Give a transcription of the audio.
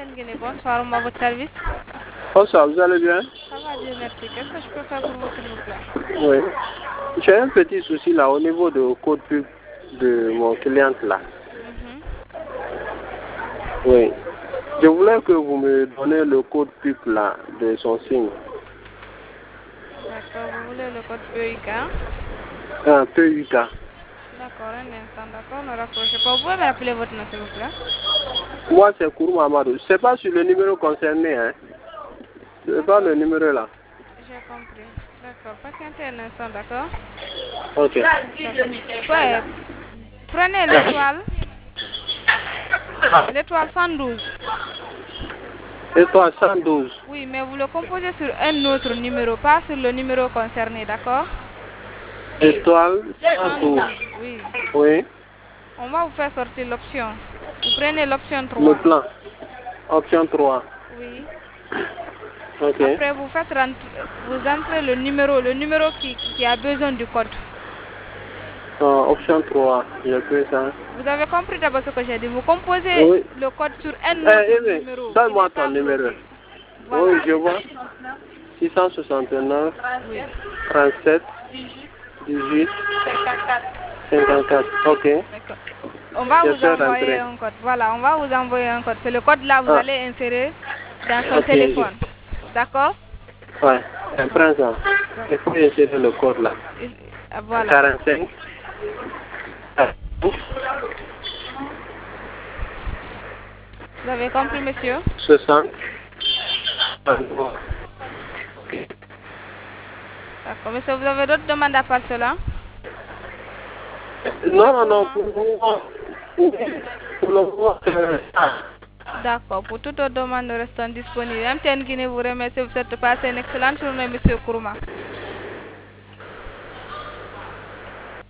MTN Guinée, bonsoir, à votre service. Bonsoir, vous allez bien? Ça va, Dieu merci. Qu'est-ce que je peux faire pour vous, s'il vous plaît? Oui. J'ai un petit souci là au niveau de code pub de mon client là. Oui. Je voulais que vous me donniez le code pub là de son signe. D'accord, vous voulez le code PUK? Un PUK. D'accord, un instant, d'accord, ne raccrochez pas. Vous pouvez me rappeler votre nom, s'il vous plaît? Moi, c'est Kourou Amadou. C'est pas sur le numéro concerné, hein. C'est pas le numéro là. J'ai compris. D'accord, patientez un instant, d'accord? Ok. Ouais, prenez l'étoile 112. Et toi, 112. Oui, mais vous le composez sur un autre numéro, pas sur le numéro concerné, d'accord? Étoile 112. 112, oui. Oui. On va vous faire sortir l'option. Vous prenez l'option Le 3. plan. Option 3. Oui. Ok. Après, vous entrez le numéro qui a besoin du code. Option 3. J'ai pris ça. Vous avez compris d'abord ce que j'ai dit. Vous composez Oui. le code sur un autre numéro qui Donne-moi n'est ton pas numéro. bloqué. Oui, Voilà. je vois. 669, Oui. 37, 18, 54. Ok. D'accord. On va Je vous fais envoyer rentrer. un code. Voilà, on va vous envoyer un code. C'est le code là, vous Ah, allez insérer dans son ok. téléphone. D'accord? Ouais, Ouais. prends ça. Il faut insérer le code là. Voilà. 45. Vous avez compris, monsieur? 60. D'accord. Monsieur, vous avez d'autres demandes à part cela? Non, non, pour le moment, D'accord. Pour toute autre demande, nous restons disponibles. MTN Guinée vous remercie. Vous souhaite passer une excellente journée, monsieur Kourouma.